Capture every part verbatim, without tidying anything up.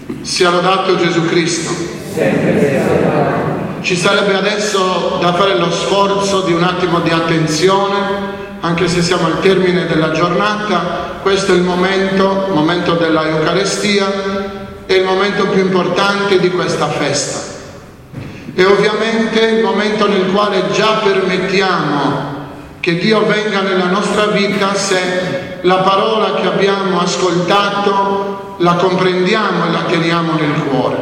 Sia lodato Gesù Cristo. Ci sarebbe adesso da fare lo sforzo di un attimo di attenzione, anche se siamo al termine della giornata. Questo è il momento, il momento della Eucaristia, è il momento più importante di questa festa. E ovviamente il momento nel quale già permettiamo che Dio venga nella nostra vita se la parola che abbiamo ascoltato la comprendiamo e la teniamo nel cuore.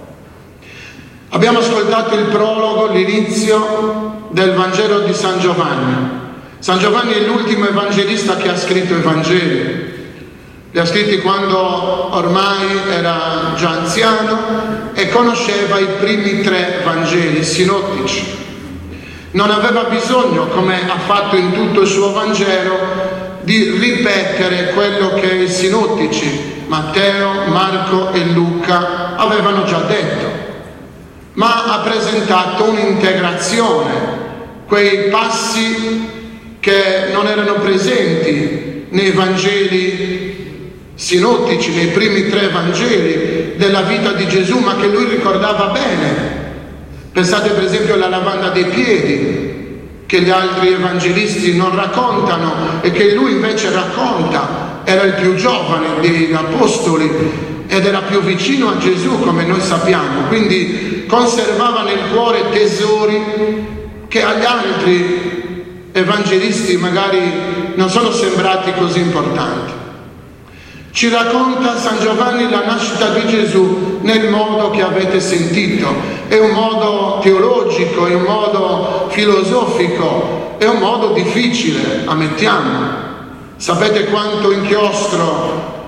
Abbiamo ascoltato il prologo, l'inizio del Vangelo di San Giovanni. San Giovanni è l'ultimo evangelista che ha scritto i Vangeli. Li ha scritti quando ormai era già anziano e conosceva i primi tre Vangeli sinottici. Non aveva bisogno, come ha fatto in tutto il suo Vangelo, di ripetere quello che i sinottici, Matteo, Marco e Luca, avevano già detto, ma ha presentato un'integrazione, quei passi che non erano presenti nei Vangeli sinottici, nei primi tre Vangeli della vita di Gesù, ma che lui ricordava bene. Pensate per esempio alla lavanda dei piedi, che gli altri evangelisti non raccontano e che lui invece racconta. Era il più giovane degli apostoli ed era più vicino a Gesù, come noi sappiamo, quindi conservava nel cuore tesori che agli altri evangelisti magari non sono sembrati così importanti. Ci racconta San Giovanni la nascita di Gesù nel modo che avete sentito. È un modo teologico, è un modo filosofico, è un modo difficile, ammettiamo. Sapete quanto inchiostro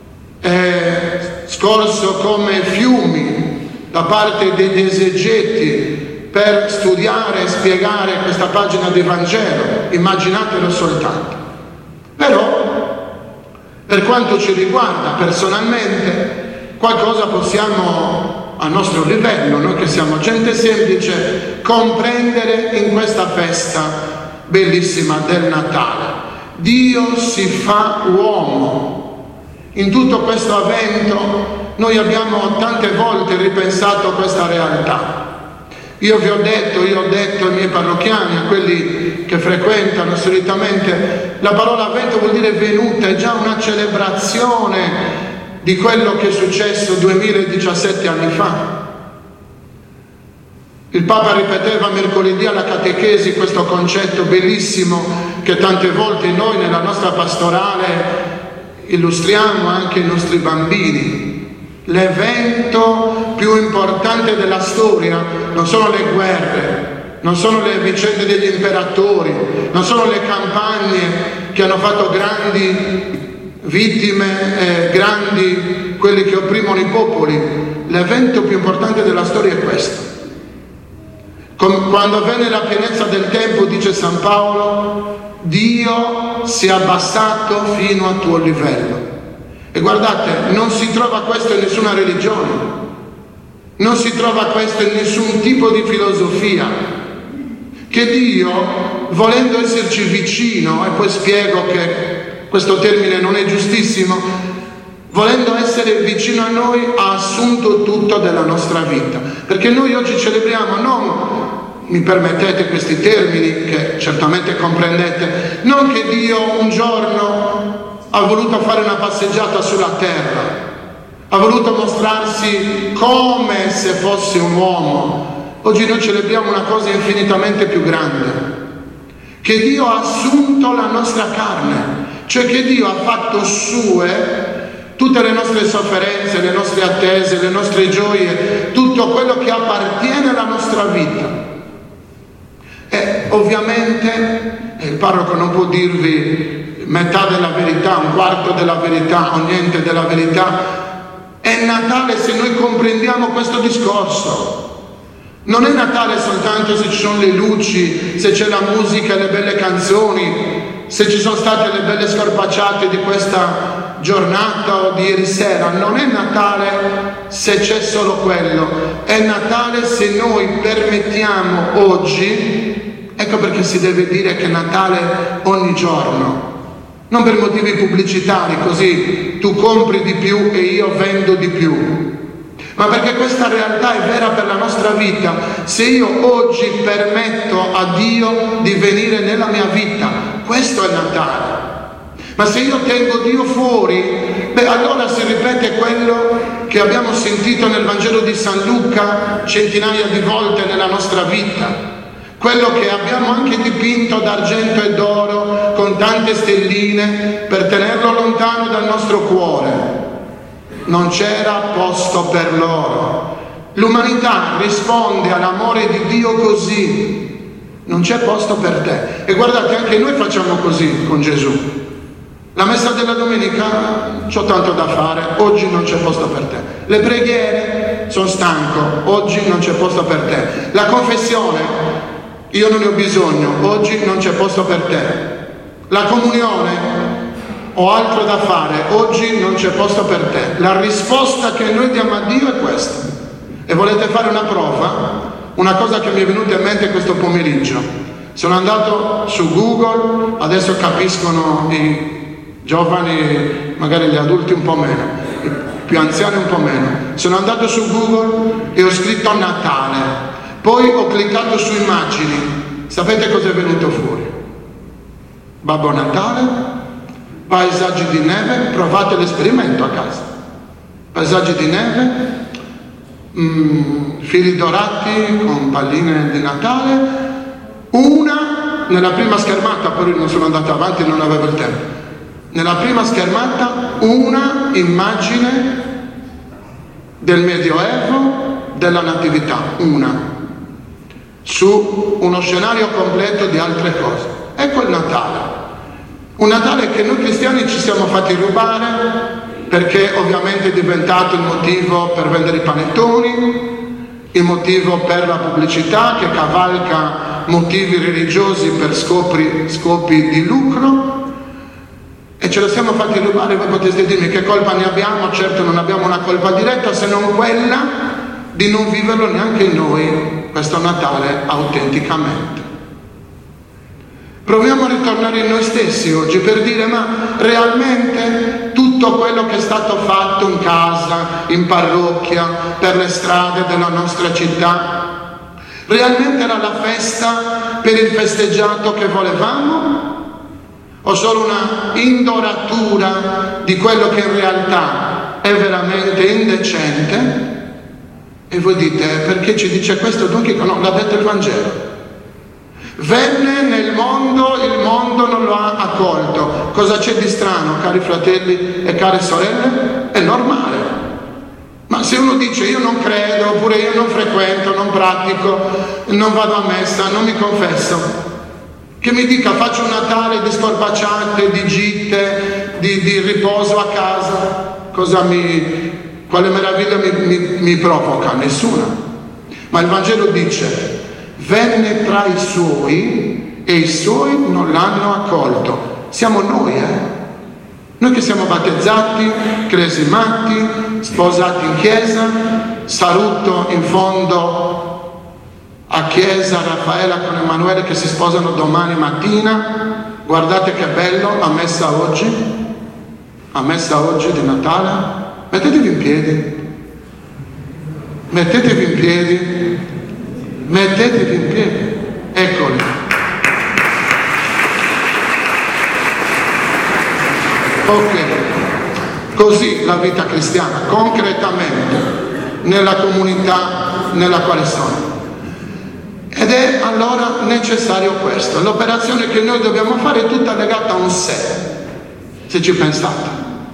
è scorso come fiumi da parte degli esegeti per studiare e spiegare questa pagina del Vangelo? Immaginatelo soltanto. Però, per quanto ci riguarda personalmente, qualcosa possiamo, a nostro livello, noi che siamo gente semplice, comprendere in questa festa bellissima del Natale. Dio si fa uomo. In tutto questo avvento noi abbiamo tante volte ripensato a questa realtà. Io vi ho detto, io ho detto ai miei parrocchiani, a quelli che frequentano solitamente, la parola avvento vuol dire venuta, è già una celebrazione di quello che è successo duemiladiciassette anni fa. Il Papa ripeteva mercoledì alla catechesi questo concetto bellissimo che tante volte noi nella nostra pastorale illustriamo anche ai nostri bambini. L'evento più importante della storia non sono le guerre, non sono le vicende degli imperatori, non sono le campagne che hanno fatto grandi vittime, eh, grandi quelli che opprimono i popoli. L'evento più importante della storia è questo. Quando venne la pienezza del tempo, dice San Paolo, Dio si è abbassato fino al tuo livello. E guardate, non si trova questo in nessuna religione, non si trova questo in nessun tipo di filosofia, che Dio, volendo esserci vicino, e poi spiego che questo termine non è giustissimo, volendo essere vicino a noi, ha assunto tutto della nostra vita. Perché noi oggi celebriamo, non, mi permettete questi termini che certamente comprendete, non che Dio un giorno ha voluto fare una passeggiata sulla terra, ha voluto mostrarsi come se fosse un uomo. Oggi noi celebriamo una cosa infinitamente più grande, che Dio ha assunto la nostra carne, cioè che Dio ha fatto sue tutte le nostre sofferenze, le nostre attese, le nostre gioie, tutto quello che appartiene alla nostra vita. E ovviamente il parroco non può dirvi metà della verità, un quarto della verità o niente della verità. È Natale se noi comprendiamo questo discorso. Non è Natale soltanto se ci sono le luci, se c'è la musica e le belle canzoni, se ci sono state le belle scorpacciate di questa giornata o di ieri sera. Non è Natale se c'è solo quello. È Natale se noi permettiamo oggi, ecco perché si deve dire che è Natale ogni giorno. Non per motivi pubblicitari, così tu compri di più e io vendo di più. ma perché questa realtà è vera per la nostra vita. Se io oggi permetto a Dio di venire nella mia vita, questo è Natale. Ma se io tengo Dio fuori, beh, allora si ripete quello che abbiamo sentito nel Vangelo di San Luca centinaia di volte nella nostra vita, quello che abbiamo anche dipinto d'argento e d'oro con tante stelline per tenerlo lontano dal nostro cuore. Non c'era posto per loro. L'umanità risponde all'amore di Dio così: non c'è posto per te. E guardate, anche noi facciamo così con Gesù. La messa della domenica, c'ho tanto da fare, oggi non c'è posto per te. Le preghiere, sono stanco, oggi non c'è posto per te. La confessione, io non ne ho bisogno, oggi non c'è posto per te. La comunione, ho altro da fare, oggi non c'è posto per te. La risposta che noi diamo a Dio è questa. E volete fare una prova? Una cosa che mi è venuta in mente questo pomeriggio. Sono andato su Google, adesso capiscono i giovani, magari gli adulti un po' meno, i più anziani un po' meno. Sono andato su Google e ho scritto Natale, poi ho cliccato su immagini. Sapete cosa è venuto fuori? Babbo Natale, paesaggi di neve, provate l'esperimento a casa. Paesaggi di neve, mh, fili dorati con palline di Natale, una nella prima schermata, poi non sono andato avanti, non avevo il tempo. Nella prima schermata una immagine del Medioevo, della Natività, una, su uno scenario completo di altre cose. Ecco il Natale. Un Natale che noi cristiani ci siamo fatti rubare, perché ovviamente è diventato il motivo per vendere i panettoni, il motivo per la pubblicità che cavalca motivi religiosi per scopi, scopi di lucro. E ce lo siamo fatti rubare. Voi potete dirmi che colpa ne abbiamo? Certo, non abbiamo una colpa diretta, se non quella di non viverlo neanche noi questo Natale autenticamente. Proviamo a ritornare in noi stessi oggi per dire: ma realmente tutto quello che è stato fatto in casa, in parrocchia, per le strade della nostra città, realmente era la festa per il festeggiato che volevamo? O solo una indoratura di quello che in realtà è veramente indecente? E voi dite: perché ci dice questo? Dunque no, l'ha detto il Vangelo. Venne nel mondo, il mondo non lo ha accolto. Cosa c'è di strano, cari fratelli e care sorelle? È normale. Ma se uno dice: io non credo, oppure io non frequento, non pratico, non vado a messa, non mi confesso, che mi dica faccio un Natale di scorbacciate, di gite, di, di riposo a casa, cosa mi, quale meraviglia mi, mi, mi provoca? Nessuna. Ma il Vangelo dice: venne tra i suoi e i suoi non l'hanno accolto. Siamo noi, eh? Noi che siamo battezzati, cresimati, sposati in chiesa. Saluto in fondo a chiesa Raffaella con Emanuele che si sposano domani mattina. Guardate che bello, a messa oggi, a messa oggi di Natale. Mettetevi in piedi, mettetevi in piedi, mettetevi in piedi, eccoli. Ok, così la vita cristiana, concretamente, nella comunità nella quale sono. Ed è allora necessario questo. L'operazione che noi dobbiamo fare è tutta legata a un se, se ci pensate.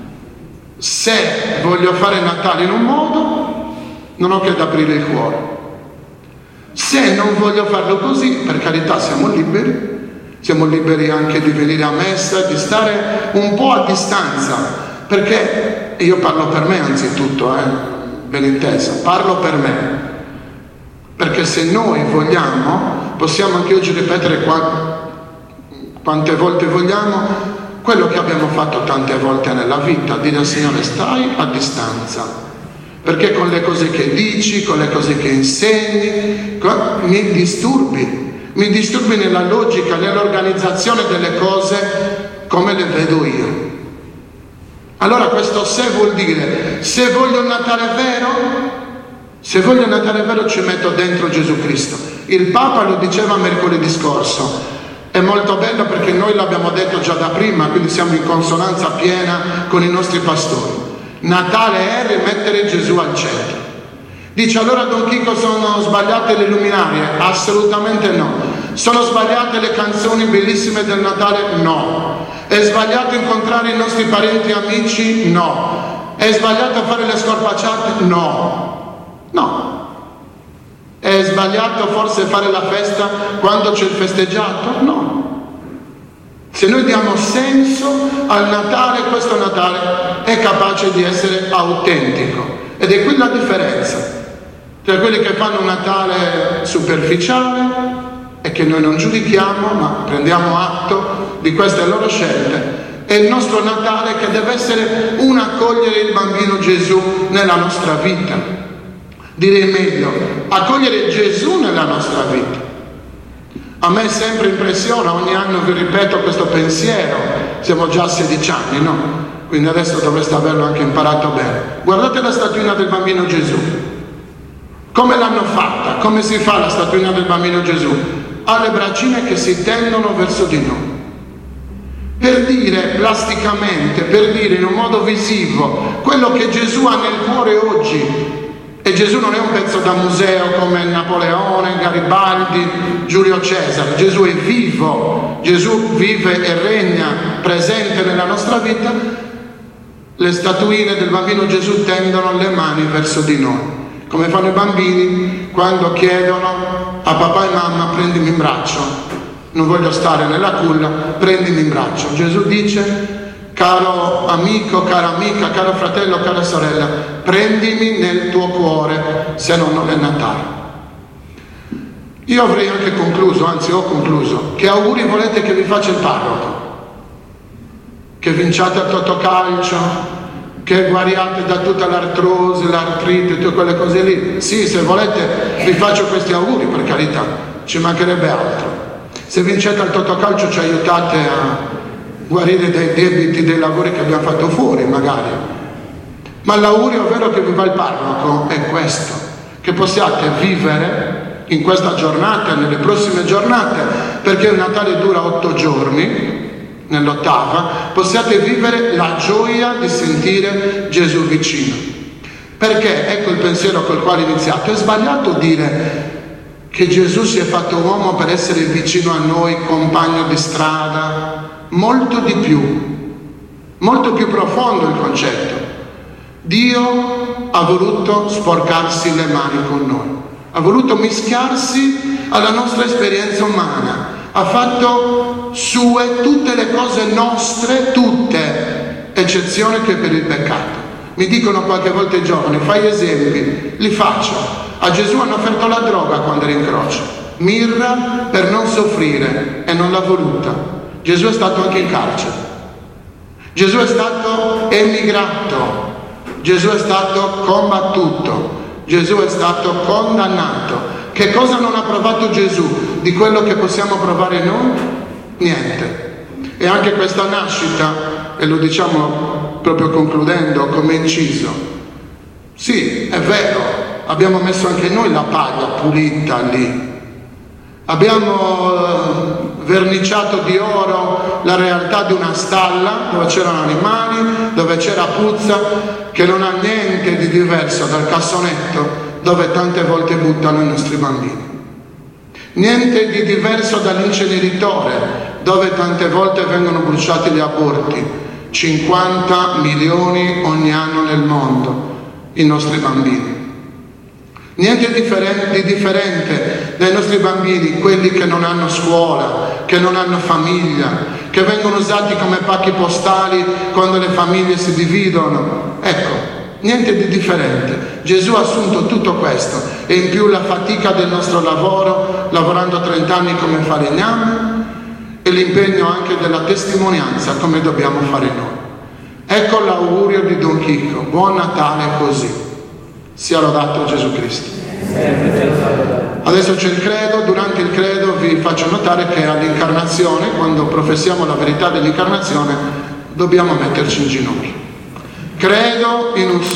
Se voglio fare Natale in un modo, non ho che da aprire il cuore. Se non voglio farlo così, per carità, siamo liberi, siamo liberi anche di venire a messa, di stare un po' a distanza, perché io parlo per me anzitutto, eh, ben intesa, parlo per me. Perché se noi vogliamo, possiamo anche oggi ripetere qua, quante volte vogliamo, quello che abbiamo fatto tante volte nella vita, dire al Signore: stai a distanza, perché con le cose che dici, con le cose che insegni, mi disturbi, mi disturbi nella logica, nell'organizzazione delle cose come le vedo io. Allora questo se vuol dire: se voglio un Natale vero, Se voglio il Natale vero ci metto dentro Gesù Cristo. Il Papa lo diceva mercoledì scorso. È molto bello perché noi l'abbiamo detto già da prima, quindi siamo in consonanza piena con i nostri pastori. Natale è rimettere Gesù al centro. Dice allora Don Chico, sono sbagliate le luminarie? Assolutamente no. Sono sbagliate le canzoni bellissime del Natale? No. È sbagliato incontrare i nostri parenti e amici? No. È sbagliato fare le scorpacciate? No. No. È sbagliato forse fare la festa quando c'è il festeggiato? No. Se noi diamo senso al Natale, questo Natale è capace di essere autentico. Ed è qui la differenza tra quelli che fanno un Natale superficiale e che noi non giudichiamo, ma prendiamo atto di queste loro scelte, e il nostro Natale che deve essere un accogliere il bambino Gesù nella nostra vita. Direi meglio, accogliere Gesù nella nostra vita. A me sempre impressiona, ogni anno vi ripeto questo pensiero, siamo già a sedici anni, no? Quindi adesso dovreste averlo anche imparato bene. Guardate la statuina del bambino Gesù. Come l'hanno fatta? Come si fa la statuina del bambino Gesù? Ha le braccine che si tendono verso di noi. Per dire plasticamente, per dire in un modo visivo, quello che Gesù ha nel cuore oggi. E Gesù non è un pezzo da museo come Napoleone, Garibaldi, Giulio Cesare. Gesù è vivo, Gesù vive e regna presente nella nostra vita. Le statuine del bambino Gesù tendono le mani verso di noi, come fanno i bambini quando chiedono a papà e mamma: prendimi in braccio, non voglio stare nella culla, prendimi in braccio. Gesù dice: caro amico, cara amica, caro fratello, cara sorella, prendimi nel tuo cuore, se no non è Natale. Io avrei anche concluso, anzi ho concluso. Che auguri volete che vi faccia il parroco? Che vinciate al totocalcio? Che guariate da tutta l'artrosi, l'artrite, tutte quelle cose lì? Sì, se volete vi faccio questi auguri, per carità, ci mancherebbe altro. Se vincete al totocalcio ci aiutate a guarire dai debiti dei lavori che abbiamo fatto fuori magari, ma l'augurio vero che vi va il parroco è questo: che possiate vivere in questa giornata e nelle prossime giornate, perché il Natale dura otto giorni, nell'ottava, possiate vivere la gioia di sentire Gesù vicino. Perché, ecco il pensiero col quale ho iniziato, è sbagliato dire che Gesù si è fatto uomo per essere vicino a noi, compagno di strada. Molto di più, molto più profondo il concetto. Dio ha voluto sporcarsi le mani con noi, ha voluto mischiarsi alla nostra esperienza umana, ha fatto sue tutte le cose nostre, tutte, eccezione che per il peccato. Mi dicono qualche volta i giovani: fai esempi, li faccio. A Gesù hanno offerto la droga quando era in croce, mirra per non soffrire, e non l'ha voluta. Gesù è stato anche in carcere, Gesù è stato emigrato, Gesù è stato combattuto, Gesù è stato condannato. Che cosa non ha provato Gesù di quello che possiamo provare noi? Niente. E anche questa nascita, e lo diciamo proprio concludendo come inciso, sì, è vero, abbiamo messo anche noi la paglia pulita lì, abbiamo verniciato di oro la realtà di una stalla dove c'erano animali, dove c'era puzza, che non ha niente di diverso dal cassonetto dove tante volte buttano i nostri bambini. Niente di diverso dall'inceneritore dove tante volte vengono bruciati gli aborti. cinquanta milioni ogni anno nel mondo, i nostri bambini. Niente di differente dai nostri bambini, quelli che non hanno scuola, che non hanno famiglia, che vengono usati come pacchi postali quando le famiglie si dividono. Ecco, niente di differente. Gesù ha assunto tutto questo, e in più la fatica del nostro lavoro, lavorando trenta anni come falegname, e l'impegno anche della testimonianza come dobbiamo fare noi. Ecco l'augurio di Don Chico: buon Natale così. Sia lodato Gesù Cristo. Adesso c'è il credo. Durante il credo vi faccio notare che all'incarnazione, quando professiamo la verità dell'incarnazione, dobbiamo metterci in ginocchio. Credo in un